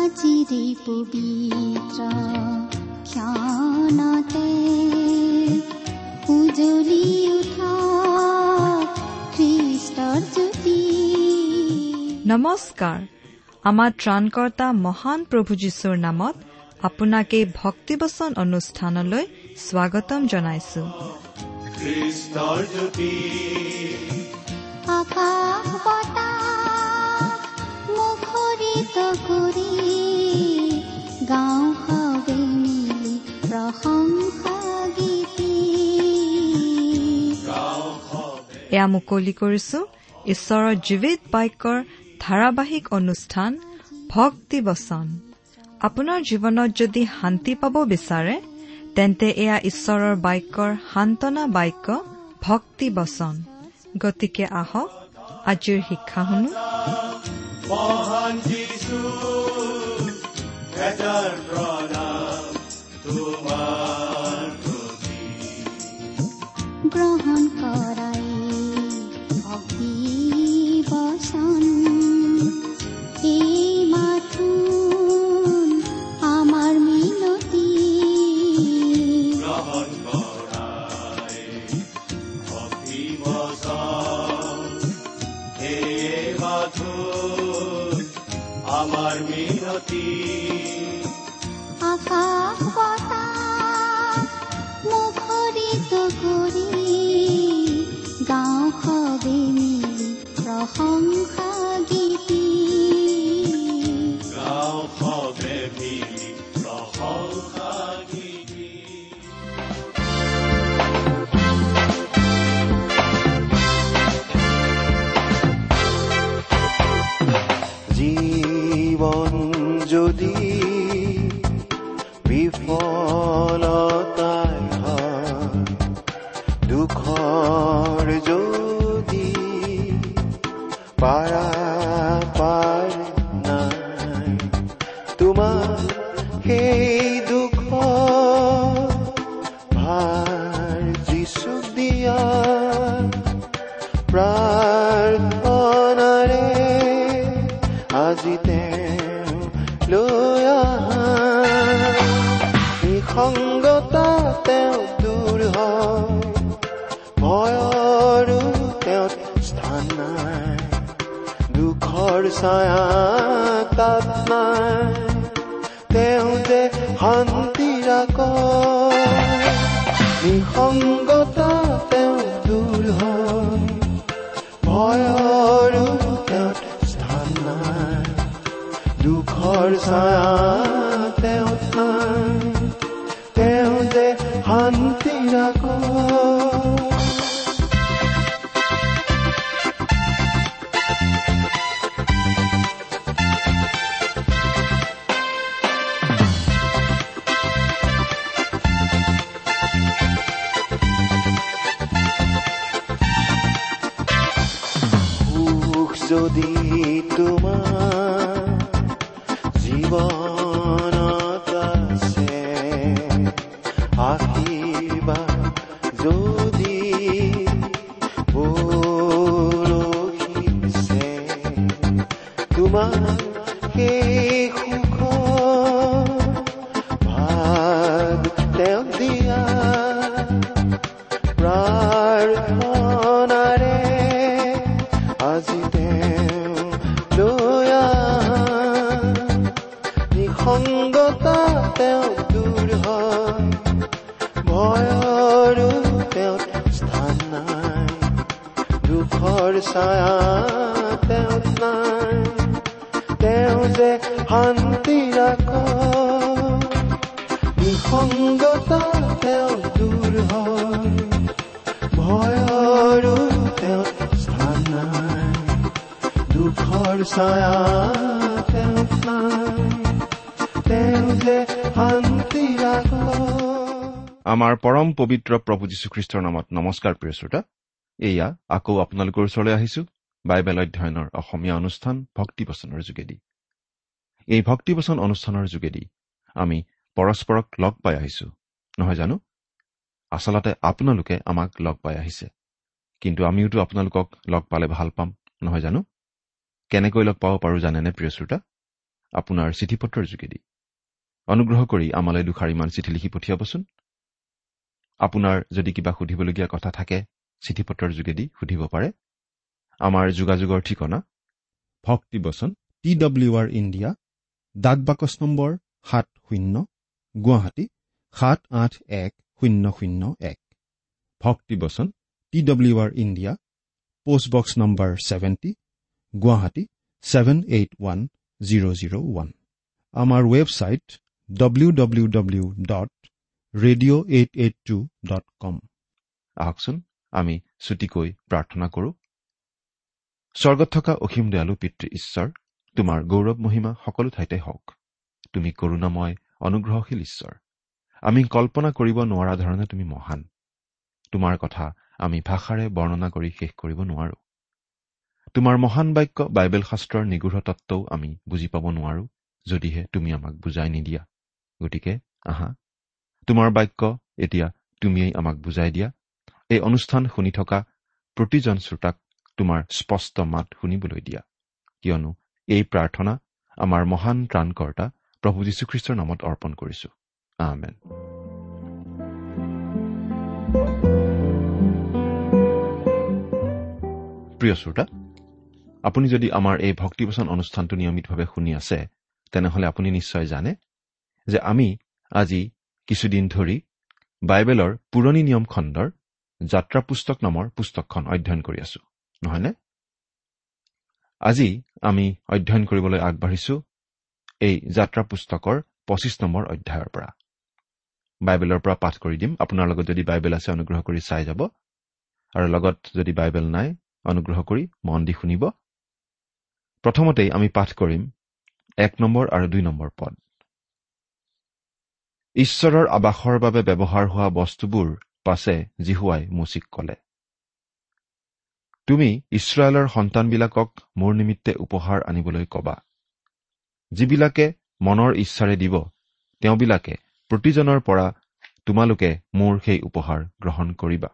আজিৰে পবিত্ৰ ক্ষণতে উজ্বলি উঠা খ্ৰীষ্টৰ জ্যোতি। নমস্কাৰ। আমাৰ ত্ৰাণকৰ্তা মহান প্ৰভু যীশুৰ নামত আপোনাক এই ভক্তিবচন অনুষ্ঠানলৈ স্বাগতম জনাইছো। খ্ৰীষ্টৰ জ্যোতি আকাশ বতাহ মুখৰিত কৰি গাঁও হাৱে মিলি প্ৰশংসা গীতি। এয়া মুকলি কৰিছো ঈশ্বৰৰ জীৱিত বাক্যৰ ধাৰাবাহিক অনুষ্ঠান ভক্তিবচন। আপোনাৰ জীৱনত যদি শান্তি পাব বিচাৰে তেন্তে এয়া ঈশ্বৰৰ বাক্যৰ সান্তনা বাক্য ভক্তিবচন। গতিকে আহক আজিৰ শিক্ষা শুনো। মহান যীশু হেজাৰ প্ৰণাম তোমাৰ প্ৰতি। গ্ৰহণ কৰাই ভক্তি বচন এই মাথোন আমাৰ মিনতি। গ্ৰহণ কৰাই ভক্তি বচন এই মাথোন আমাৰ মিনতি। আকাশ বতাহ মুখৰিত কৰি গাঁও হাৱে মিলি প্ৰশংসা গীতি। গাঁও সবে মিলি প্ৰশংসা গীতি। জীৱন যদি বিফলতাই হয়, দুখৰ যদি পাৰাপাৰ নাই, তোমাৰ সেই দুখ ভাৰ যিচুক দিয়া প্ৰাৰ্থনাৰে আজি তেওঁ লৈ আহা। নিসংগতা তেওঁ দূৰ হয়, ভয়ৰো তেওঁ স্থান নাই, দুখৰ ছায়া তাত নাই, তেওঁ যে শান্তি ৰাখে। নিসংগতা তেওঁ দূৰ হয়, ভয়ৰো তেওঁ স্থান নাই, দুখৰ ছায়া তেওঁ নাই, তেওঁ যে শান্তি ৰাখে। যদি তোমাৰ জীৱনত আছে, আশীৰ্বাদ যদি বৰষিছে, তোমাৰ সেই সুখ ভাগ তেওঁ দিয়া প্ৰাৰ্থনাৰে আজি তেওঁ লৈ আহা। নিসংগতা তেওঁ দূৰ হয়, ভয়ৰো তেওঁ স্থান নাই, দুখৰ ছায়া তেওঁ নাই, তেওঁ যে শান্তি ৰাখে। নিসংগতা তেওঁ দূৰ হয়, ভয়ৰো তেওঁ স্থান নাই, দুখৰ ছায়া তেওঁ নাই, তেওঁ যে শান্তি ৰাখে। আমাৰ পৰম পবিত্ৰ প্ৰভু যীশুখ্ৰীষ্টৰ নামত নমস্কাৰ প্ৰিয় শ্ৰোতা। এয়া আকৌ আপোনালোকৰ ওচৰলৈ আহিছো বাইবেল অধ্যয়নৰ অসমীয়া অনুষ্ঠান ভক্তিবচনৰ যোগেদি। এই ভক্তিবচন অনুষ্ঠানৰ যোগেদি আমি পৰস্পৰক লগ পাই আহিছো, নহয় জানো? আচলতে আপোনালোকে আমাক লগ পাই আহিছে, কিন্তু আমিওতো আপোনালোকক লগ পালে ভাল পাম, নহয় জানো? কেনেকৈ লগ পাব পাৰো জানেনে প্ৰিয় শ্ৰোতা? আপোনাৰ চিঠি পত্ৰৰ যোগেদি। অনুগ্ৰহ কৰি আমালৈ দুখাৰিমান চিঠি লিখি পঠিয়াবচোন। আপোনাৰ যদি কিবা সুধিবলগীয়া কথা থাকে চিঠি পত্ৰৰ যোগেদি সুধিব পাৰে। আমাৰ যোগাযোগৰ ঠিকনা ভক্তিবচন TWR ইণ্ডিয়া, ডাক বাকচ নম্বৰ 70, গুৱাহাটী 781001। ভক্তিবচন TWR India, postbox number 70, Guwahati 781001। আমাৰ ৱেবছাইট www.radio882.com। আহকচোন আমি ছুটিকৈ প্ৰাৰ্থনা কৰোঁ। স্বৰ্গত থকা অসীম দয়ালু পিতৃ ঈশ্বৰ, তোমাৰ গৌৰৱ মহিমা সকলো ঠাইতে হওক। তুমি কৰুণাময় অনুগ্ৰহশীল ঈশ্বৰ। আমি কল্পনা কৰিব নোৱাৰা ধৰণে তুমি মহান। তোমাৰ কথা আমি ভাষাৰে বৰ্ণনা কৰি শেষ কৰিব নোৱাৰো। তোমাৰ মহান বাক্য বাইবেল শাস্ত্ৰৰ নিগূঢ় তত্ত্বও আমি বুজি পাব নোৱাৰো, যদিহে তুমি আমাক বুজাই নিদিয়া। গতিকে আহা, তোমাৰ বাক্য এতিয়া তুমিয়েই আমাক বুজাই দিয়া। এই অনুষ্ঠান শুনি থকা প্ৰতিজন শ্ৰোতাক তোমাৰ স্পষ্ট মাত শুনিবলৈ দিয়া, কিয়নো এই প্ৰাৰ্থনা আমাৰ মহান ত্ৰাণকৰ্তা প্ৰভু যীশুখ্ৰীষ্টৰ নামত অৰ্পণ কৰিছো। আমেন। প্ৰিয় শ্ৰোতা, আপুনি যদি আমাৰ এই ভক্তিবচন অনুষ্ঠানটো নিয়মিতভাৱে শুনি আছে, তেনেহলে আপুনি নিশ্চয় জানে যে আমি আজি কিছুদিন ধৰি বাইবেলৰ পুৰণি নিয়ম খণ্ডৰ যাত্ৰা পুস্তক নামৰ পুস্তকখন অধ্যয়ন কৰি আছো, নহয়নে? আজি আমি অধ্যয়ন কৰিবলৈ আগবাঢ়িছো এই যাত্ৰা পুস্তকৰ 25 নম্বৰ অধ্যায়ৰ পৰা। বাইবেলৰ পৰা পাঠ কৰি দিম। আপোনাৰ লগত যদি বাইবেল আছে অনুগ্ৰহ কৰি চাই যাব, আৰু লগত যদি বাইবেল নাই অনুগ্ৰহ কৰি মন দি শুনিব। প্ৰথমতেই আমি পাঠ কৰিম 1 নম্বৰ আৰু 2 নম্বৰ পদ। ঈশ্বৰৰ আবাসৰ বাবে ব্যৱহাৰ হোৱা বস্তুবোৰ পাছে জিহুৱাই মোচিক কলে, তুমি ইছৰাইলৰ সন্তানবিলাকক মোৰ নিমিত্তে উপহাৰ আনিবলৈ কবা। যিবিলাকে মনৰ ইচ্ছাৰে দিব, তেওঁবিলাকে প্ৰতিজনৰ পৰা তোমালোকে মোৰ সেই উপহাৰ গ্ৰহণ কৰিবা।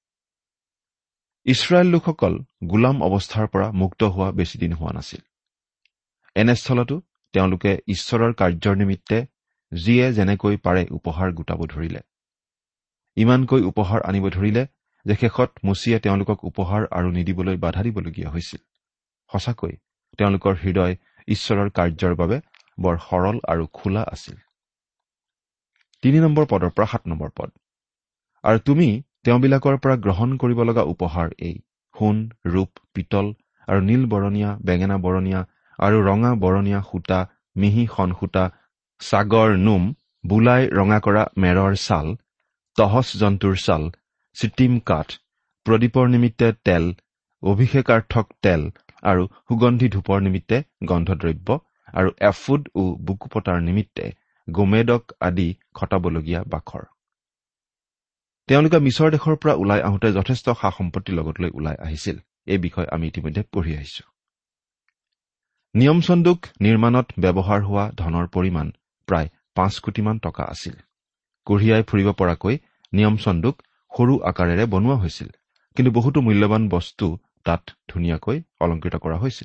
ইছৰাইল লোকসকল গোলাম অৱস্থাৰ পৰা মুক্ত হোৱা বেছিদিন হোৱা নাছিল। এনেস্থলতো তেওঁলোকে ঈশ্বৰৰ কাৰ্যৰ নিমিত্তে যিয়ে যেনেকৈ পাৰে উপহাৰ গোটাব ধৰিলে। ইমানকৈ উপহাৰ আনিব ধৰিলে যে শেষত মোচিয়ে তেওঁলোকক উপহাৰ আৰু নিদিবলৈ বাধা দিবলগীয়া হৈছিল। সঁচাকৈ তেওঁলোকৰ হৃদয় ঈশ্বৰৰ কাৰ্যৰ বাবে বৰ সৰল আৰু খোলা আছিল। 3 নম্বৰ পদৰ পৰা 7 নম্বৰ পদ। আৰু তুমি তেওঁবিলাকৰ পৰা গ্ৰহণ কৰিব লগা উপহাৰ এই: সোণ, ৰূপ, পিতল আৰু নীল বৰণীয়া, বেঙেনা বৰণীয়া আৰু ৰঙা বৰণীয়া সূতা, মিহি শণ সূতা, ছাগৰ নোম, বুলাই ৰঙা কৰা মেৰৰ ছাল, তহচ জন্তুৰ ছাল, চিটিম কাঠ, প্ৰদীপৰ নিমিত্তে তেল, অভিষেকাৰ্থক তেল আৰু সুগন্ধি ধূপৰ নিমিত্তে গন্ধদ্ৰব্য, আৰু এফুদ ও বুকু পতাৰ নিমিত্তে গোমেদক আদি খটাবলগীয়া বাখৰ। তেওঁলোকে মিছৰ দেশৰ পৰা ওলাই আহোঁতে যথেষ্ট সা সম্পত্তি লগত লৈ ওলাই আহিছিল। এই বিষয়ে আমি ইতিমধ্যে পঢ়ি আহিছো। নিয়ম চন্দুক নিৰ্মাণত ব্যৱহাৰ হোৱা ধনৰ পৰিমাণ প্ৰায় 5 কোটিমান টকা আছিল। কঢ়িয়াই ফুৰিব পৰাকৈ নিয়ম চন্দুক সৰু আকাৰেৰে বনোৱা হৈছিল, কিন্তু বহুতো মূল্যৱান বস্তু তাত ধুনীয়াকৈ অলংকৃত কৰা হৈছিল।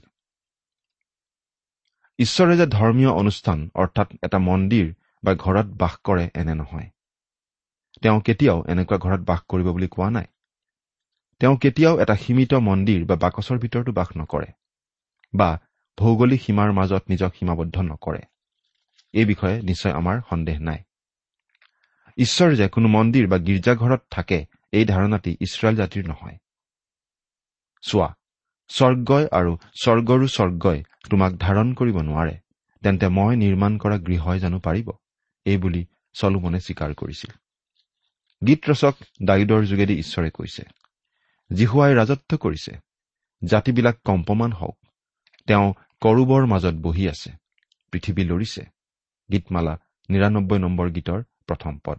ঈশ্বৰে যে ধৰ্মীয় অনুষ্ঠান অৰ্থাৎ এটা মন্দিৰ বা ঘৰত বাস কৰে এনে নহয়। তেওঁ কেতিয়াও এনেকুৱা ঘৰত বাস কৰিব বুলি কোৱা নাই। তেওঁ কেতিয়াও এটা সীমিত মন্দিৰ বা বাকচৰ ভিতৰতো বাস নকৰে বা ভৌগোলিক সীমাৰ মাজত নিজক সীমাবদ্ধ নকৰে। এই বিষয়ে নিশ্চয় আমাৰ সন্দেহ নাই। ঈশ্বৰ যে কোনো মন্দিৰ বা গীৰ্জাঘৰত থাকে, এই ধাৰণাটি ইছৰাইল জাতিৰ নহয়। চোৱা, স্বৰ্গই আৰু স্বৰ্গৰো স্বৰ্গই তোমাক ধাৰণ কৰিব নোৱাৰে, তেন্তে মই নিৰ্মাণ কৰা গৃহই জানো পাৰিব? এই বুলি চলোমনে স্বীকাৰ কৰিছিল। গীত ৰচক দাউদৰ যোগেদি ঈশ্বৰে কৈছে, জিহুৱাই ৰাজত্ব কৰিছে, জাতিবিলাক কম্পমান হওক। তেওঁ কৰূবৰ মাজত বহি আছে, পৃথিৱী লৰিছে। গীতমালা 99 নম্বৰ গীতৰ 1ম পদ।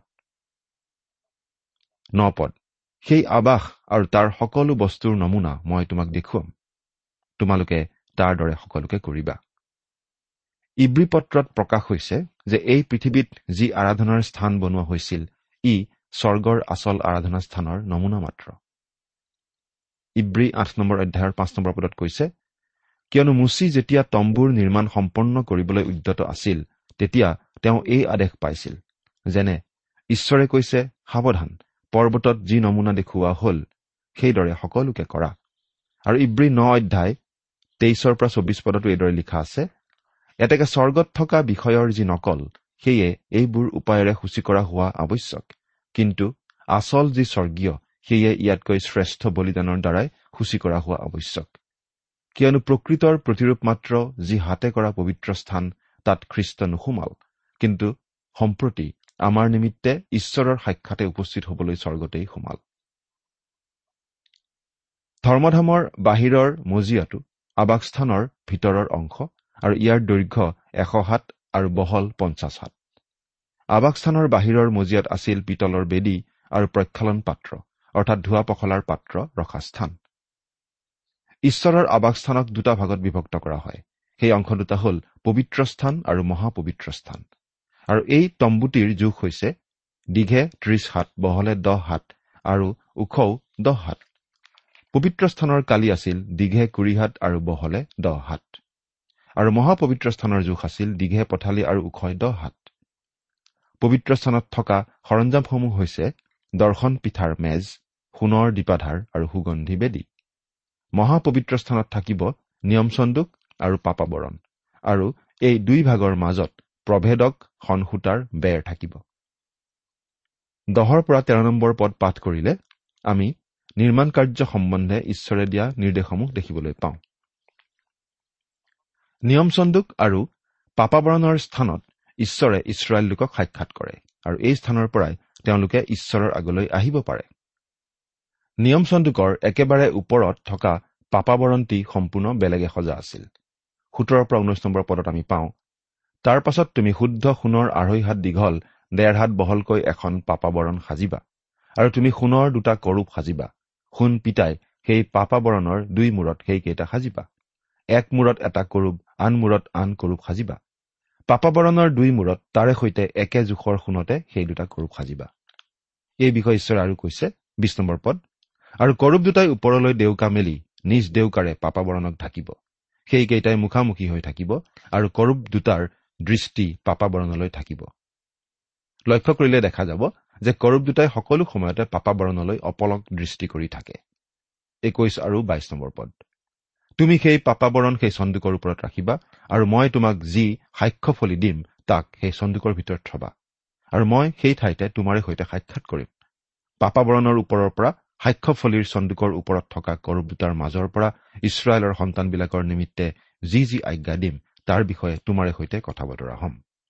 9 পদ। সেই আবাস আৰু তাৰ সকলো বস্তুৰ নমুনা মই তোমাক দেখুৱাম, তোমালোকে তাৰ দৰে সকলোকে কৰিবা। ইব্ৰী পত্ৰত প্ৰকাশ হৈছে যে এই পৃথিৱীত যি আৰাধনাৰ স্থান বনোৱা হৈছিল, ই স্বৰ্গৰ আচল আৰাধনা স্থানৰ নমুনা মাত্ৰ। ইব্ৰী 8 নম্বৰ অধ্যায়ৰ 5 নম্বৰ পদত কৈছে, কিয়নো মুচি যেতিয়া তম্বুৰ নিৰ্মাণ সম্পন্ন কৰিবলৈ উদ্যত আছিল তেতিয়া তেওঁ এই আদেশ পাইছিল, যেনে ঈশ্বৰে কৈছে, সাৱধান, পৰ্বতত যি নমুনা দেখুওৱা হল সেইদৰে সকলোকে কৰা। আৰু ইব্ৰী 9 অধ্যায় 23-24 পদতো এইদৰে লিখা আছে, এতেকে স্বৰ্গত থকা বিষয়ৰ যি নকল সেয়ে এইবোৰ উপায়েৰে সূচী কৰা হোৱা আৱশ্যক, কিন্তু আচল যি স্বৰ্গীয় সেয়ে ইয়াতকৈ শ্ৰেষ্ঠ বলিদানৰ দ্বাৰাই সূচী কৰা হোৱা আৱশ্যক। কিয়নো প্ৰকৃতৰ প্ৰতিৰূপ মাত্ৰ যি হাতে কৰা পবিত্ৰ স্থান তাত খ্ৰীষ্ট নোসোমাল, কিন্তু সম্প্ৰতি আমাৰ নিমিত্তে ঈশ্বৰৰ সাক্ষাতে উপস্থিত হবলৈ স্বৰ্গতেই সোমাল। ধৰ্মধামৰ বাহিৰৰ মজিয়াটো আবাসস্থানৰ ভিতৰৰ অংশ আৰু ইয়াৰ দৈৰ্ঘ্য 100 হাত আৰু বহল 50 হাত। আবাসস্থানৰ বাহিৰৰ মজিয়াত আছিল পিতলৰ বেদী আৰু প্ৰক্ষালন পাত্ৰ, অৰ্থাৎ ধোৱা পখলাৰ পাত্ৰ ৰখা স্থান। ঈশ্বৰৰ আবাসস্থানক দুটা ভাগত বিভক্ত কৰা হয়। সেই অংশ দুটা হ'ল পবিত্ৰ স্থান আৰু মহাপবিত্ৰ স্থান। আৰু এই তম্বুটিৰ জোখ হৈছে দীঘে 30 হাত, বহলে 10 হাত আৰু ওখও 10 হাত। পবিত্ৰ স্থানৰ কালি আছিল দীঘে 20 হাত আৰু বহলে 10 হাত। আৰু মহাপবিত্ৰ স্থানৰ জোখ আছিল দীঘে পথালি আৰু ওখই 10 হাত। পবিত্ৰ স্থানত থকা সৰঞ্জামসমূহ হৈছে দৰ্শন পিঠাৰ মেজ, সোণৰ দীপাধাৰ আৰু সুগন্ধি বেদী। মহাপবিত্ৰ স্থানত থাকিব নিয়ম চন্দুক আৰু পাপাবৰণ, আৰু এই দুই ভাগৰ মাজত প্ৰভেদক সূতাৰ বেৰ থাকিব। 10-13 নম্বৰ পদ পাঠ কৰিলে আমি নিৰ্মাণ কাৰ্য সম্বন্ধে ঈশ্বৰে দিয়া নিৰ্দেশসমূহ দেখিবলৈ পাওঁ। নিয়ম চন্দুক আৰু পাপাবৰণৰ স্থানত ঈশ্বৰে ইছৰাইল লোকক সাক্ষাৎ কৰে, আৰু এই স্থানৰ পৰাই তেওঁলোকে ঈশ্বৰৰ আগলৈ আহিব পাৰে। নিয়ম চন্দুকৰ একেবাৰে ওপৰত থকা পাপাবৰণটি সম্পূৰ্ণ বেলেগে সজা আছিল। 17-19 নম্বৰ পদত আমি পাওঁ, তাৰ পাছত তুমি শুদ্ধ সোণৰ 2.5 হাত দীঘল 1.5 হাত বহলকৈ এখন পাপাবৰণ সাজিবা, আৰু তুমি সোণৰ 2টা কৰূপ সাজিবা। সোণ পিতাই সেই পাপাবৰণৰ 2 মূৰত সেইকেইটা সাজিবা। এক মূৰত এটা কৰূপ, আন মূৰত আন কৰূপ সাজিবা। পাপাবৰণৰ 2 মূৰত তাৰে সৈতে একে জোখৰ সোণতে সেই 2টা কৰূপ সাজিবা। এই বিষয়ে ঈশ্বৰে আৰু কৈছে 20 নম্বৰ পদ, আৰু কৰূপ দুটাই ওপৰলৈ দেউকা মেলি নিজ দেউকাৰে পাপাবৰণক ঢাকিব। সেইকেইটাই মুখামুখি হৈ থাকিব, আৰু কৰূপ দুটাৰ দৃষ্টি পাপাবৰণলৈ থাকিব। লক্ষ্য কৰিলে দেখা যাব যে কৰূপ দুটাই সকলো সময়তে পাপাবৰণলৈ অপলক দৃষ্টি কৰি থাকে। 21 আৰু 22 নম্বৰ পদ, তুমি সেই পাপাবৰণ সেই চন্দুকৰ ওপৰত ৰাখিবা, আৰু মই তোমাক যি সাক্ষ্যফলি দিম তাক সেই চন্দুকৰ ভিতৰত থবা, আৰু মই সেই ঠাইতে তোমাৰে সৈতে সাক্ষাৎ কৰিম। পাপাবৰণৰ ওপৰৰ পৰা সাক্ষ্যফলিৰ চন্দুকৰ ওপৰত থকা কৰূপ দুটাৰ মাজৰ পৰা ইছৰাইলৰ সন্তানবিলাকৰ নিমিত্তে যি যি আজ্ঞা দিম তাৰ বিষয়ে তোমাৰে সৈতে কথা বতৰা হ'ম।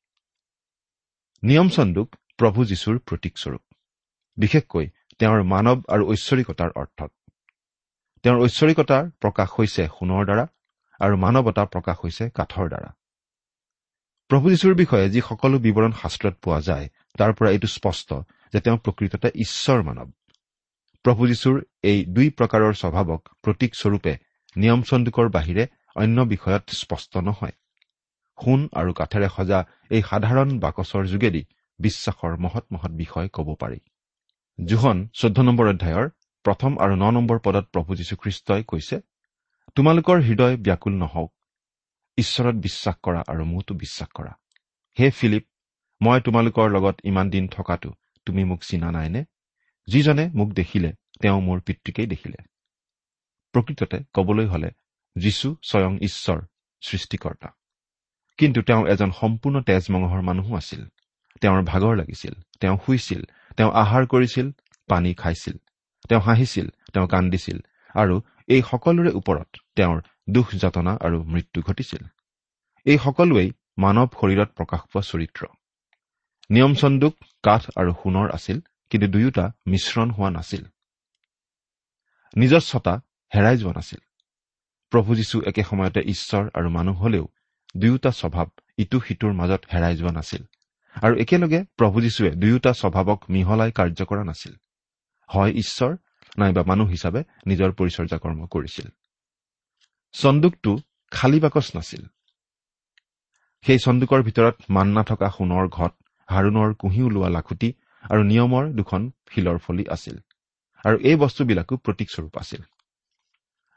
নিয়ম চন্দুক প্ৰভু যীশুৰ প্ৰতীকস্বৰূপ, বিশেষকৈ তেওঁৰ মানৱ আৰু ঐশ্বৰিকতাৰ অৰ্থত। তেওঁৰ ঐশ্বৰিকতাৰ প্ৰকাশ হৈছে সোণৰ দ্বাৰা, আৰু মানৱতা প্ৰকাশ হৈছে কাঠৰ দ্বাৰা। প্ৰভু যীশুৰ বিষয়ে যি সকলো বিৱৰণ শাস্ত্ৰত পোৱা যায় তাৰ পৰা এইটো স্পষ্ট যে তেওঁ প্ৰকৃততে ঈশ্বৰ মানৱ। প্ৰভু যীশুৰ এই 2 প্ৰকাৰৰ স্বভাৱক প্ৰতীকস্বৰূপে নিয়ম চন্দুকৰ বাহিৰে অন্য বিষয়ত স্পষ্ট নহয়। সোণ আৰু কাঠেৰে সজা এই সাধাৰণ বাকচৰ যোগেদি বিশ্বাসৰ মহৎ মহৎ বিষয় ক'ব পাৰি। যোহন 14 নম্বৰ অধ্যায়ৰ 1 আৰু 9 নম্বৰ পদত প্ৰভু যীশুখ্ৰীষ্টই কৈছে, তোমালোকৰ হৃদয় ব্যাকুল নহওক, ঈশ্বৰত বিশ্বাস কৰা আৰু মোতো বিশ্বাস কৰা। হে ফিলিপ, মই তোমালোকৰ লগত ইমান দিন থকাটো তুমি মোক চিনা নাইনে? যিজনে মোক দেখিলে তেওঁ মোৰ পিতৃকেই দেখিলে। প্ৰকৃততে কবলৈ হলে যীশু স্বয়ং ঈশ্বৰ, সৃষ্টিকৰ্তা। কিন্তু তেওঁ এজন সম্পূৰ্ণ তেজমঙহৰ মানুহো আছিল। তেওঁৰ ভাগৰ লাগিছিল, তেওঁ শুইছিল, তেওঁ আহাৰ কৰিছিল, পানী খাইছিল, তেওঁ হাঁহিছিল, তেওঁ কান্দিছিল, আৰু এই সকলোৰে ওপৰত তেওঁৰ দুখ যাতনা আৰু মৃত্যু ঘটিছিল। এই সকলোৱেই মানৱ শৰীৰত প্ৰকাশ পোৱা চৰিত্ৰ। নিয়ম চন্দুক কাঠ আৰু সোণৰ আছিল, কিন্তু দুয়োটা মিশ্ৰণ হোৱা নাছিল। নিজস্বতা হেৰাই যোৱা নাছিল। প্ৰভু যীশু একে সময়তে ঈশ্বৰ আৰু মানুহ হলেও দুয়োটা স্বভাৱ ইটো সিটোৰ মাজত হেৰাই যোৱা নাছিল, আৰু একেলগে প্ৰভু যীশুৱে দুয়োটা স্বভাৱক মিহলাই কাৰ্য কৰা নাছিল। হয় ঈশ্বৰ নাইবা মানুহ হিচাপে নিজৰ পৰিচৰ্যা কৰ্ম কৰিছিল। চন্দুকটো খালী বাকচ নাছিল। সেই চন্দুকৰ ভিতৰত মান্না থকা সোণৰ ঘট, হাৰুণৰ কুঁহি ওলোৱা লাখুটি আৰু নিয়মৰ 2খন শিলৰ ফলি আছিল, আৰু এই বস্তুবিলাকো প্ৰতীকস্বৰূপ আছিল।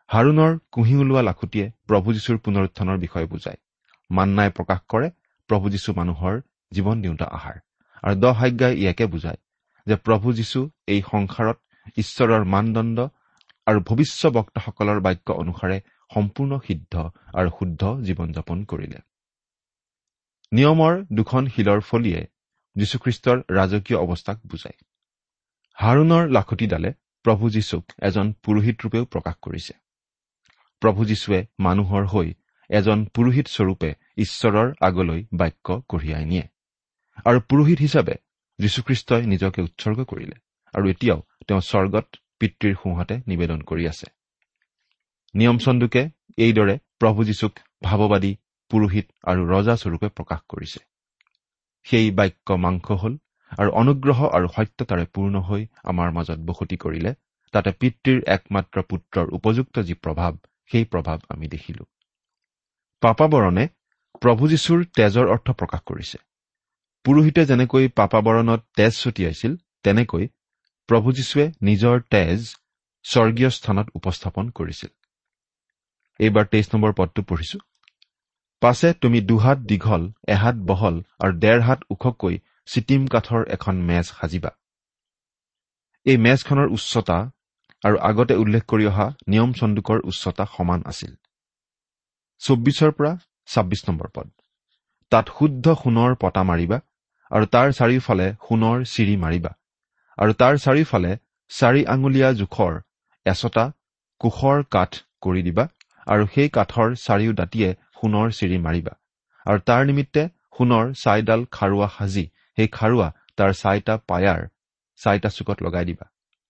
হাৰুণৰ কুঁহি ওলোৱা লাখুটিয়ে প্ৰভু যীশুৰ পুনৰুত্থানৰ বিষয়ে বুজায়। মান্নাই প্ৰকাশ কৰে প্ৰভু যীশু মানুহৰ জীৱন দিওঁতা আহাৰ। আৰু 10 আজ্ঞাই ইয়াকে বুজায় যে প্ৰভু যীশু এই সংসাৰত ঈশ্বৰৰ মানদণ্ড আৰু ভৱিষ্যবক্তাসকলৰ বাক্য অনুসাৰে সম্পূৰ্ণ সিদ্ধ আৰু শুদ্ধ জীৱন যাপন কৰিলে। নিয়মৰ 2খন শিলৰ ফলিয়ে যীশুখ্ৰীষ্টৰ ৰাজকীয় অৱস্থাক বুজায়। হাৰুণৰ লাখুটিডালে প্ৰভু যীশুক এজন পুৰোহিত ৰূপেও প্ৰকাশ কৰিছে। প্ৰভু যীশুৱে মানুহৰ হৈ এজন পুৰোহিত স্বৰূপে ঈশ্বৰৰ আগলৈ বাক্য কঢ়িয়াই নিয়ে। আৰু পুৰোহিত হিচাপে যীশুখ্ৰীষ্টই নিজকে উৎসৰ্গ কৰিলে আৰু এতিয়াও তেওঁ স্বৰ্গত পিতৃৰ সোঁহাতে নিবেদন কৰি আছে। নিয়ম চন্দুকে এইদৰে প্ৰভু যীশুক ভাৱবাদী, পুৰোহিত আৰু ৰজা স্বৰূপে প্ৰকাশ কৰিছে। সেই বাক্য মাংস হল আৰু অনুগ্ৰহ আৰু সত্যতাৰে পূৰ্ণ হৈ আমাৰ মাজত বসতি কৰিলে। তাতে পিতৃৰ একমাত্ৰ পুত্ৰৰ উপযুক্ত যি প্ৰভাৱ, সেই প্ৰভাৱ আমি দেখিলো। পাপাবৰণে প্ৰভু যীশুৰ তেজৰ অৰ্থ প্ৰকাশ কৰিছে। পুৰোহিতে যেনেকৈ পাপাবৰণত তেজ ছটিয়াইছিল, তেনেকৈ প্ৰভু যীশুৱে নিজৰ তেজ স্বৰ্গীয় স্থানত উপস্থাপন কৰিছিল। এইবাৰ 23 নম্বৰ পদটো পঢ়িছো। পাছে তুমি 2 হাত দীঘল, 1 হাত বহল আৰু 1.5 হাত ওখকৈ চিটিম কাঠৰ এখন মেজ সাজিবা। এই মেজখনৰ উচ্চতা আৰু আগতে উল্লেখ কৰি অহা নিয়ম চন্দুকৰ উচ্চতা সমান আছিল। 24 পৰা 26 নম্বৰ পদ। তাত শুদ্ধ সোণৰ পতা মাৰিবা আৰু তাৰ চাৰিওফালে সোণৰ চিৰি মাৰিবা আৰু তাৰ চাৰিওফালে 4 আঙুলীয়া জোখৰ এচটা কোষৰ কাঠ কৰি দিবা আৰু সেই কাঠৰ চাৰিও দাঁতিয়ে সোণৰ চিৰি মাৰিবা আৰু তাৰ নিমিত্তে সোণৰ 4ডাল খাৰুৱা সাজি সেই খাৰুৱা তাৰ 4টা পায়াৰ 4টা চুকত লগাই দিবা।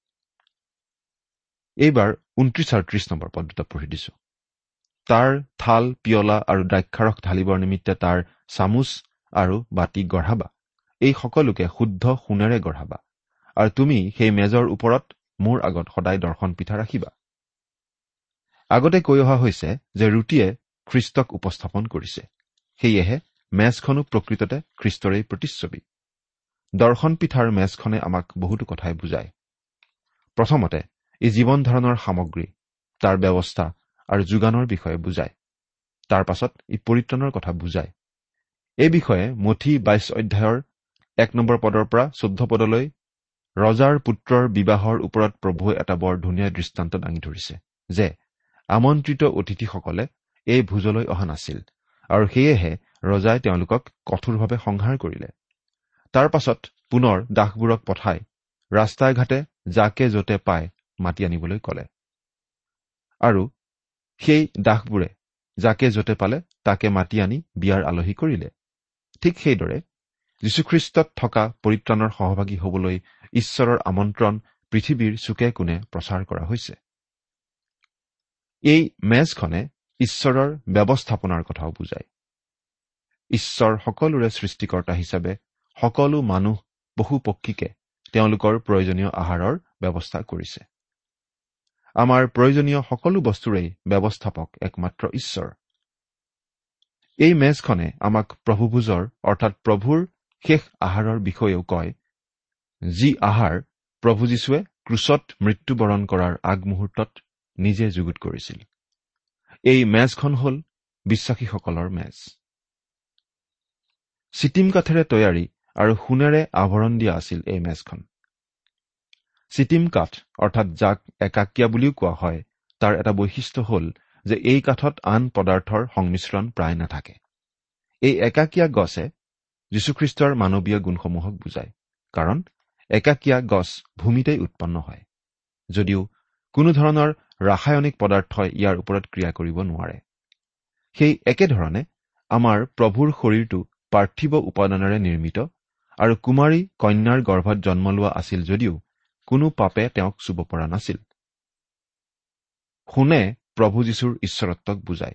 এইবাৰ 29 আৰু 30 নম্বৰ পদ দুটা পঢ়ি দিছো। তাৰ থাল, পিয়লা আৰু দ্ৰাক্ষাৰস ঢালিবৰ নিমিত্তে তাৰ চামুচ আৰু বাতি গঢ়াবা। এই সকলোকে শুদ্ধ সোণেৰে গঢ়াবা আৰু তুমি সেই মেজৰ ওপৰত মোৰ আগত সদায় দৰ্শন পিঠা ৰাখিবা। আগতে কৈ অহা হৈছে যে ৰুটিয়ে খ্ৰীষ্টক উপস্থাপন কৰিছে। সেয়েহে মেজখনো প্ৰকৃততে খ্ৰীষ্টৰেই প্ৰতিচ্ছবি। দৰ্শন পিঠাৰ মেজখনে আমাক বহুতো কথাই বুজায়। প্ৰথমতে ই জীৱন ধাৰণৰ সামগ্ৰী, তাৰ ব্যৱস্থা আৰু যোগানৰ বিষয়ে বুজায়। তাৰ পাছত ই পৰিত্ৰাণৰ কথা বুজায়। এই বিষয়ে মঠি 22 অধ্যায়ৰ 1 নম্বৰ পদৰ পৰা 14 পদলৈ ৰজাৰ পুত্ৰৰ বিবাহৰ ওপৰত প্ৰভুৱে এটা বৰ ধুনীয়া দৃষ্টান্ত দাঙি ধৰিছে যে আমন্ত্ৰিত অতিথিসকলে এই ভোজলৈ অহা নাছিল আৰু সেয়েহে ৰজাই তেওঁলোকক কঠোৰভাৱে সংহাৰ কৰিলে। তাৰ পাছত পুনৰ দাসবোৰক পঠাই ৰাস্তাই ঘাটে যাকে য'তে পায় মাতি আনিবলৈ কলে আৰু সেই দাসবোৰে যাকে য'তে পালে তাকে মাতি আনি বিয়াৰ আলহী কৰিলে। ঠিক সেইদৰে যীশুখ্ৰীষ্টত থকা পৰিত্ৰাণৰ সহভাগী হবলৈ ঈশ্বৰৰ আমন্ত্ৰণ পৃথিৱীৰ চুকে কোণে প্ৰচাৰ কৰা হৈছে। এই মেজখনে ঈশ্বৰৰ ব্যৱস্থাপনাৰ কথাও বুজায়। ঈশ্বৰ সকলোৰে সৃষ্টিকৰ্তা হিচাপে সকলো মানুহ, পশু পক্ষীকে তেওঁলোকৰ প্ৰয়োজনীয় আহাৰৰ ব্যৱস্থা কৰিছে। আমাৰ প্ৰয়োজনীয় সকলো বস্তুৰেই ব্যৱস্থাপক একমাত্ৰ ঈশ্বৰ। এই মেজখনে আমাক প্ৰভুভোজৰ অৰ্থাৎ প্ৰভুৰ শেষ আহাৰৰ বিষয়েও কয়, যি আহাৰ প্ৰভু যীশুৱে ক্ৰুচত মৃত্যুবৰণ কৰাৰ আগমুহূৰ্তত নিজে যুগুত কৰিছিল। এই মেজখন হল বিশ্বাসীসকলৰ মেজ। চিটিম কাঠেৰে তৈয়াৰী আৰু সোণেৰে আভৰণ দিয়া আছিল এই মেজখন। চিটিম কাঠ অৰ্থাৎ যাক একাকীয়া বুলিও কোৱা হয়, তাৰ এটা বৈশিষ্ট্য হল যে এই কাঠত আন পদাৰ্থৰ সংমিশ্ৰণ প্ৰায় নাথাকে। এই একাকীয়া গছে যীশুখ্ৰীষ্টৰ মানৱীয় গুণসমূহক বুজায়, কাৰণ একাকীয়া গছ ভূমিতেই উৎপন্ন হয়, যদিও কোনো ধৰণৰ ৰাসায়নিক পদাৰ্থই ইয়াৰ ওপৰত ক্ৰিয়া কৰিব নোৱাৰে। সেই একেধৰণে আমাৰ প্ৰভুৰ শৰীৰটো পাৰ্থিৱ উপাদানেৰে নিৰ্মিত আৰু কুমাৰী কন্যাৰ গৰ্ভত জন্ম লোৱা আছিল যদিও কোনো পাপে তেওঁক চুব পৰা নাছিল। সোণে প্ৰভু যীশুৰ ঈশ্বৰত্বক বুজায়।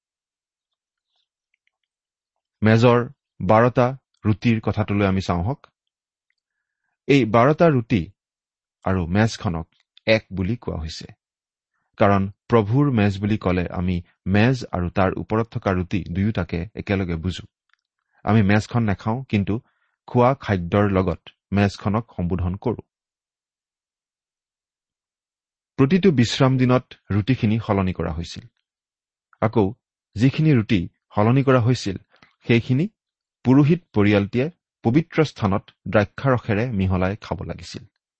মেজৰ 12টা ৰুটিৰ কথাটোলৈ আমি চাওঁ হওক। এই 12টা ৰুটি আৰু মেজখনক এক বুলি কোৱা হৈছে, কাৰণ প্ৰভুৰ মেজ বুলি ক'লে আমি মেজ আৰু তাৰ ওপৰত থকা ৰুটি দুয়োটাকে একেলগে বুজো। আমি মেজখন নাখাওঁ, কিন্তু খোৱা খাদ্যৰ লগত মেজখনক সম্বোধন কৰোঁ। প্ৰতিটো বিশ্ৰাম দিনত ৰুটিখিনি সলনি কৰা হৈছিল। আকৌ যিখিনি ৰুটি সলনি কৰা হৈছিল সেইখিনি পুৰোহিত পৰিয়ালটিয়ে পবিত্ৰ স্থানত দ্ৰাক্ষাৰসেৰে মিহলাই খাব লাগিছিল।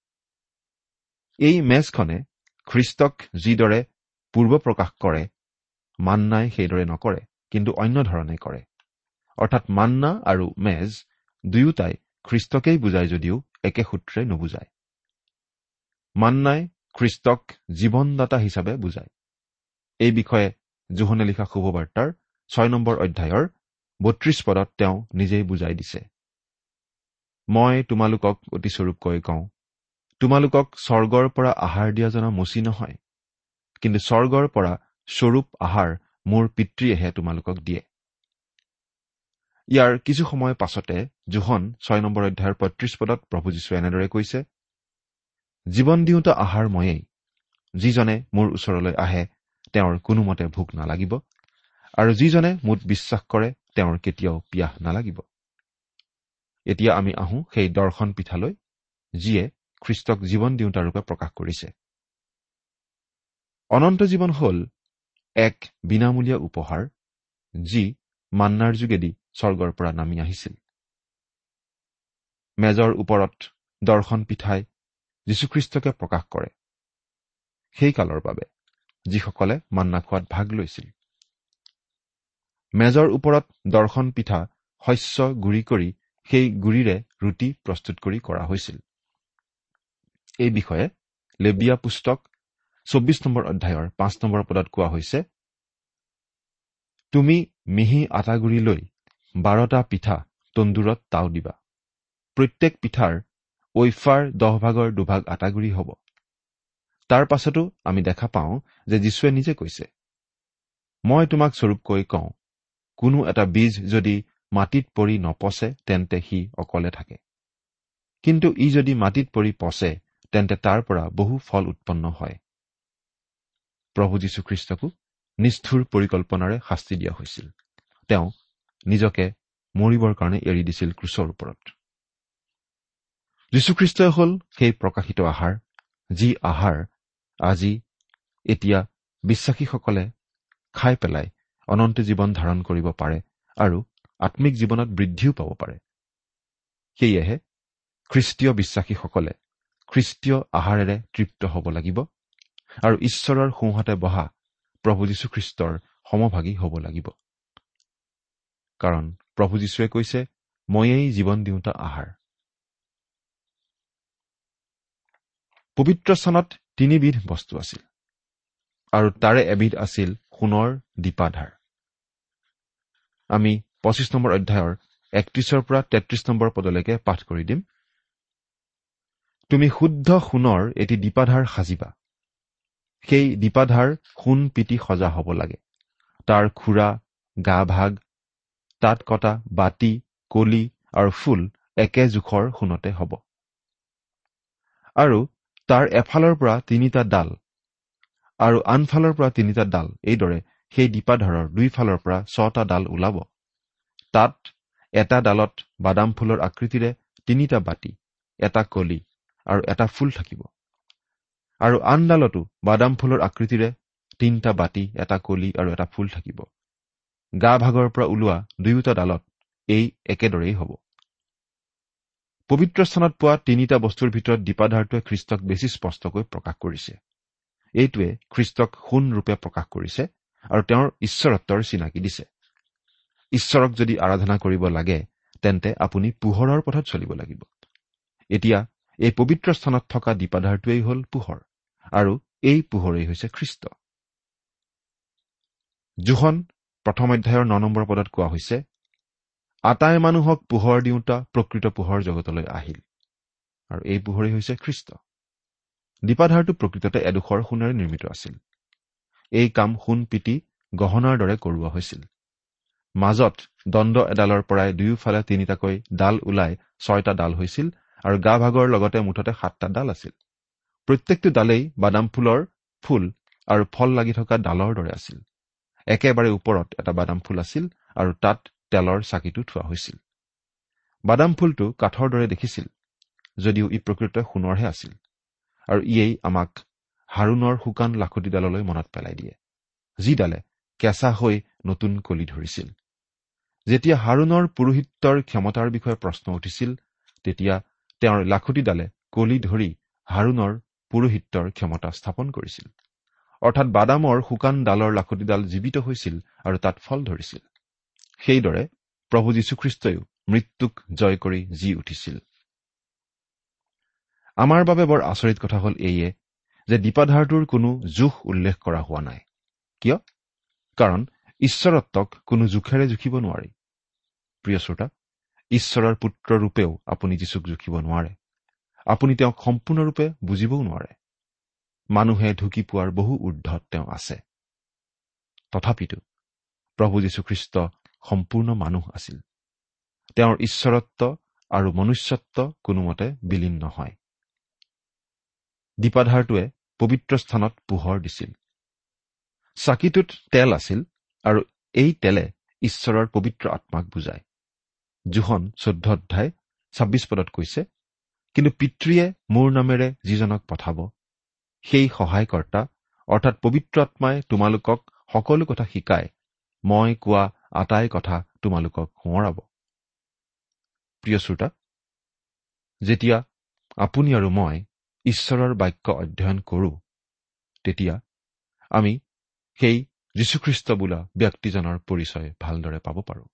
এই মেজখনে খ্ৰীষ্টক যিদৰে পূৰ্ব প্ৰকাশ কৰে, মান্নাই সেইদৰে নকৰে, কিন্তু অন্য ধৰণে কৰে। অৰ্থাৎ মান্না আৰু মেজ দুয়োটাই খ্ৰীষ্টকেই বুজায় যদিও একে সূত্ৰে নুবুজায়। মান্নাই খ্ৰীষ্টক জীৱনদাতা হিচাপে বুজায়। এই বিষয়ে যোহনে লিখা শুভবাৰ্তাৰ 6 নম্বৰ অধ্যায়ৰ 32 পদত তেওঁ নিজেই বুজাই দিছে। মই তোমালোকক অতিস্বৰূপকৈ কওঁ, তোমালোকক স্বৰ্গৰ পৰা আহাৰ দিয়া জনা মচি নহয়, কিন্তু স্বৰ্গৰ পৰা স্বৰূপ আহাৰ মোৰ পিতৃয়েহে তোমালোকক দিয়ে। ইয়াৰ কিছু সময় পাছতে যোহন 6 নম্বৰ অধ্যায়ৰ 35 পদত প্ৰভু যীশুৱে এনেদৰে কৈছে, জীৱন দিওঁতা আহাৰ ময়েই, যিজনে মোৰ ওচৰলৈ আহে তেওঁৰ কোনোমতে ভোক নালাগিব, আৰু যিজনে মোত বিশ্বাস কৰে তেওঁৰ কেতিয়াও পিয়াহ নালাগিব। এতিয়া আমি আহোঁ সেই দৰ্শন পিঠালৈ, যিয়ে খ্ৰীষ্টক জীৱন দিওঁতা ৰূপে প্ৰকাশ কৰিছে। অনন্ত জীৱন হ'ল এক বিনামূলীয়া উপহাৰ, যি মান্নাৰ যোগেদি স্বৰ্গৰ পৰা নামি আহিছিল। মেজৰ ওপৰত দৰ্শন পিঠাই যীশুখ্ৰীষ্টকে প্ৰকাশ কৰে, সেই কালৰ বাবে যিসকলে মান্না খোৱাত ভাগ লৈছিল। মেজৰ ওপৰত দৰ্শন পিঠা শস্য গুৰি কৰি সেই গুৰিৰে ৰুটি প্ৰস্তুত কৰি কৰা হৈছিল। এই বিষয়ে লেবিয়া পুস্তক 24 নম্বৰ অধ্যায়ৰ 5 নম্বৰ পদত কোৱা হৈছে, তুমি মিহি আটাগুৰি লৈ 12টা পিঠা তন্দুৰত তাও দিবা। প্ৰত্যেক পিঠাৰ ঐফাৰ 10 ভাগৰ 2 ভাগ আটাগুৰি হ'ব। তাৰ পাছতো আমি দেখা পাওঁ যে যীশুৱে নিজে কৈছে, মই তোমাক স্বৰূপকৈ কওঁ, কোনো এটা বীজ যদি মাটিত পৰি নপচে তেন্তে সি অকলে থাকে, কিন্তু ই যদি মাটিত পৰি পচে তেন্তে তাৰ পৰা বহু ফল উৎপন্ন হয়। প্ৰভু যীশুখ্ৰীষ্টকো নিষ্ঠুৰ পৰিকল্পনাৰে শাস্তি দিয়া হৈছিল। তেওঁ নিজকে মৰিবৰ কাৰণে এৰি দিছিল ক্ৰুচৰ ওপৰত। যীশুখ্ৰীষ্টই হ'ল সেই প্ৰকাশিত আহাৰ, যি আহাৰ আজি এতিয়া বিশ্বাসীসকলে খাই পেলাই অনন্ত জীৱন ধাৰণ কৰিব পাৰে আৰু আত্মিক জীৱনত বৃদ্ধিও পাব পাৰে। সেয়েহে খ্ৰীষ্টীয় বিশ্বাসীসকলে খ্ৰীষ্টীয় আহাৰেৰে তৃপ্ত হ'ব লাগিব আৰু ঈশ্বৰৰ সোঁহাতে বহা প্ৰভু যীশুখ্ৰীষ্টৰ সমভাগী হ'ব লাগিব। কাৰণ প্ৰভু যীশুৱে কৈছে, ময়েই জীৱন দিওঁতা আহাৰ। পবিত্ৰ স্থানত 3 বিধ বস্তু আছিল, আৰু তাৰে এবিধ আছিল সোণৰ দীপাধাৰ। আমি 25 নম্বৰ অধ্যায়ৰ 31 পৰা 33 নম্বৰ পদলৈকে পাঠ কৰি দিম। তুমি শুদ্ধ সোণৰ এটি দীপাধাৰ সাজিবা। সেই দীপাধাৰ সোণ পিটি সজা হ'ব লাগে। তাৰ খুৰা, গা ভাগ, তাত কটা বাতি, কলি আৰু ফুল একে জোখৰ সোণতে হ'ব। আৰু তাৰ এফালৰ পৰা 3টা ডাল আৰু আনফালৰ পৰা 3টা ডাল, এইদৰে সেই দীপাধাৰৰ 2 ফালৰ পৰা 6টা ডাল ওলাব। তাত এটা ডালত বাদাম ফুলৰ আকৃতিৰে 3টা বাতি, এটা কলি আৰু এটা ফুল থাকিব, আৰু আন ডালতো বাদাম ফুলৰ আকৃতিৰে 3টা বাতি, এটা কলি আৰু এটা ফুল থাকিব। গা ভাগৰ পৰা ওলোৱা 2টা ডালত এই একেদৰেই হ'ব। পবিত্ৰ স্থানত পোৱা 3টা বস্তুৰ ভিতৰত দীপাধাৰটোৱে খ্ৰীষ্টক বেছি স্পষ্টকৈ প্ৰকাশ কৰিছে। এইটোৱে খ্ৰীষ্টক সোণ ৰূপে প্ৰকাশ কৰিছে আৰু তেওঁৰ ঈশ্বৰত্বৰ চিনাকি দিছে। ঈশ্বৰক যদি আৰাধনা কৰিব লাগে তেন্তে আপুনি পোহৰৰ পথত চলিব লাগিব। এতিয়া এই পবিত্ৰ স্থানত থকা দীপাধাৰটোৱেই হ'ল পোহৰ, আৰু এই পোহৰেই হৈছে খ্ৰীষ্ট। যোহন 1 অধ্যায়ৰ 9 নম্বৰ পদত কোৱা হৈছে, আটাই মানুহক পোহৰ দিওঁতা প্ৰকৃত পোহৰ জগতলৈ আহিল, আৰু এই পোহৰেই হৈছে খ্ৰীষ্ট। দীপাধাৰটো প্ৰকৃততে এডোখৰ সোণেৰে নিৰ্মিত আছিল। এই কাম সোণ পিটি গহনাৰ দৰে কৰোৱা হৈছিল। মাজত দণ্ড এডালৰ পৰাই দুয়োফালে 3টাকৈ ডাল ওলাই 6টা ডাল হৈছিল, আৰু গা ভাগৰ লগতে মুঠতে 7টা ডাল আছিল। প্ৰত্যেকটো ডালেই বাদাম ফুলৰ ফুল আৰু ফল লাগি থকা ডালৰ দৰে আছিল। একেবাৰে ওপৰত এটা বাদাম ফুল আছিল, আৰু তাত তেলৰ চাকিটো থোৱা হৈছিল। বাদাম ফুলটো কাঠৰ দৰে দেখিছিল, যদিও ই প্ৰকৃততে সোণৰহে আছিল, আৰু ইয়েই আমাক হাৰুণৰ শুকান লাখুটিডাললৈ মনত পেলাই দিয়ে, যিডালে কেঁচা হৈ নতুন কলি ধৰিছিল। যেতিয়া হাৰুণৰ পুৰোহিতৰ ক্ষমতাৰ বিষয়ে প্ৰশ্ন উঠিছিল, তেতিয়া তেওঁৰ লাখুটিডালে কলি ধৰি হাৰুণৰ পুৰোহিতৰ ক্ষমতা স্থাপন কৰিছিল। অৰ্থাৎ বাদামৰ শুকান ডালৰ লাখুটিডাল জীৱিত হৈছিল আৰু তাত ফল ধৰিছিল। সেইদৰে প্ৰভু যীশুখ্ৰীষ্টইও মৃত্যুক জয় কৰি জি উঠিছিল। আমাৰ বাবে বৰ আচৰিত কথা হ'ল এইয়ে যে দীপাধাৰটোৰ কোনো জোখ উল্লেখ কৰা হোৱা নাই। কিয়? কাৰণ ঈশ্বৰত্বক কোনো জোখেৰে জুখিব নোৱাৰি। প্ৰিয় শ্ৰোতা, ঈশ্বৰৰ পুত্ৰ ৰূপেও আপুনি যীশুক জুখিব নোৱাৰে। আপুনি তেওঁক সম্পূৰ্ণৰূপে বুজিবও নোৱাৰে। মানুহে ঢুকি পোৱাৰ বহু ঊৰ্ধত তেওঁ আছে। তথাপিতো প্ৰভু যীশুখ্ৰীষ্ট সম্পূৰ্ণ মানুহ আছিল। তেওঁৰ ঈশ্বৰত্ব আৰু মনুষ্যত্ব কোনোমতে বিলীন নহয়। দীপাধাৰটোৱে পবিত্ৰ স্থানত পোহৰ দিছিল। চাকিটোত তেল আছিল আৰু এই তেলে ঈশ্বৰৰ পবিত্ৰ আত্মাক বুজায়। যোহন 14:26 কৈছে, কিন্তু পিতৃয়ে মোৰ নামেৰে যিজনক পঠাব, সেই সহায়কৰ্তা অৰ্থাৎ পবিত্ৰ আত্মাই তোমালোকক সকলো কথা শিকাই মই কোৱা আটাই কথা তোমালোকক সোঁৱৰাব। প্ৰিয় শ্ৰোতা, যেতিয়া আপুনি আৰু মই ঈশ্বৰৰ বাক্য অধ্যয়ন কৰোঁ, তেতিয়া আমি সেই যীশুখ্ৰীষ্ট বোলা ব্যক্তিজনৰ পৰিচয় ভালদৰে পাব পাৰোঁ।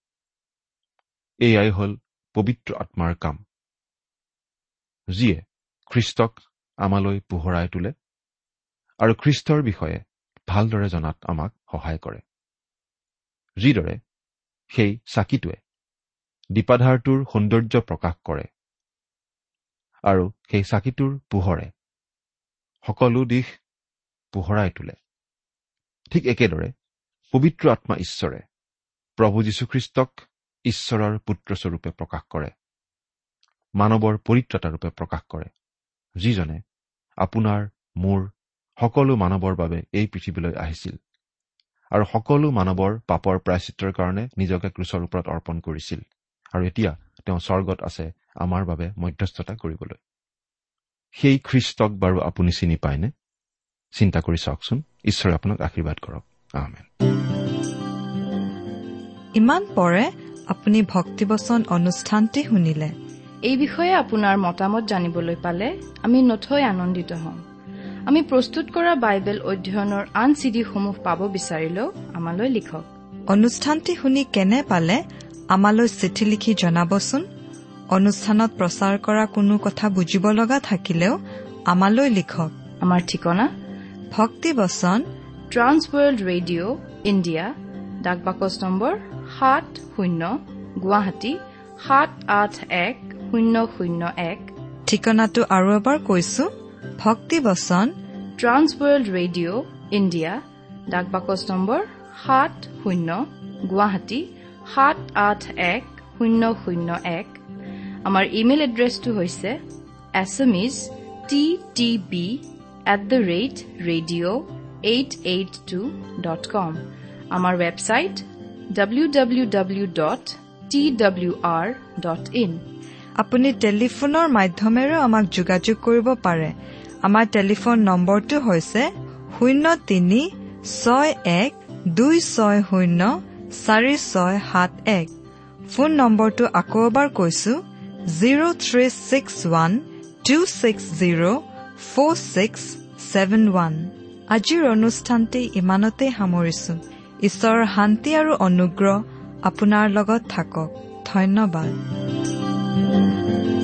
এয়াই হ'ল পবিত্ৰ আত্মাৰ কাম, যিয়ে খ্ৰীষ্টক আমালৈ পোহৰাই তোলে আৰু খ্ৰীষ্টৰ বিষয়ে ভালদৰে জনাত আমাক সহায় কৰে। যিদৰে সেই চাকিটোৱে দীপাধাৰটোৰ সৌন্দৰ্য প্ৰকাশ কৰে আৰু সেই চাকিটোৰ পোহৰে সকলো দিশ পোহৰাই তোলে, ঠিক একেদৰে পবিত্ৰ আত্মা ঈশ্বৰে প্ৰভু যীশুখ্ৰীষ্টক ঈশ্বৰৰ পুত্ৰস্বৰূপে প্ৰকাশ কৰে, মানৱৰ পৰিত্ৰাতাৰূপে প্ৰকাশ কৰে, যিজনে আপোনাৰ মোৰ সকলো মানৱৰ বাবে এই পৃথিৱীলৈ আহিছিল আৰু সকলো মানৱৰ পাপৰ প্ৰায়শ্চিত্তৰ কাৰণে নিজকে ক্ৰুচৰ ওপৰত অৰ্পণ কৰিছিল। আৰু এতিয়া তেওঁ স্বৰ্গত আছে আমাৰ বাবে মধ্যস্থতা কৰিবলৈ। সেই খ্ৰীষ্টক বাৰু আপুনি চিনি পায়নে? চিন্তা কৰি চাওকচোন। ঈশ্বৰে আপোনাক আশীৰ্বাদ কৰক। আমেন। ইমান পৰে আপুনি ভক্তিবচন অনুষ্ঠানটি শুনিলে। এই বিষয়ে আপোনাৰ মতামত জানিবলৈ পালে আমি নথৈ আনন্দিত হ'ম। আমি প্ৰস্তুত কৰা বাইবেল অধ্যয়নৰ আন চিডিসমূহ পাব বিচাৰিলেও আমালৈ লিখক। অনুষ্ঠানটি শুনি কেনে পালে আমালৈ চিঠি লিখি জনাবচোন। অনুষ্ঠানত প্ৰচাৰ কৰা কোনো কথা বুজিব লগা থাকিলেও আমালৈ লিখক। আমাৰ ঠিকনা ভক্তিবচন, ট্ৰান্স ৱৰ্ল্ড ৰেডিঅ' ইণ্ডিয়া, ডাক বাকচ নম্বৰ 70, গুৱাহাটী 781001। ঠিকনাটো আৰু এবাৰ কৈছো, ভক্তিবচন, ট্ৰান্স ৱৰ্ল্ড ৰেডিঅ' ইণ্ডিয়া, ডাক বাকচ নম্বৰ 70, গুৱাহাটী 781001। আমাৰ ইমেইল এড্ৰেছটো হৈছে assamese@radio882.com। আমাৰ ৱেবছাইট www.twr.in। আপুনি টেলিফোনৰ মাধ্যমেৰেও আমাক যোগাযোগ কৰিব পাৰে। আমাৰ টেলিফোন নম্বৰটো হৈছে 0361260461। ফোন নম্বৰটো আকৌ এবাৰ কৈছো, 0361260461। আজিৰ অনুষ্ঠানটি ইমানতে সামৰিছো। ঈশ্বৰৰ শান্তি আৰু অনুগ্ৰহ আপোনাৰ লগত থাকক। ধন্যবাদ।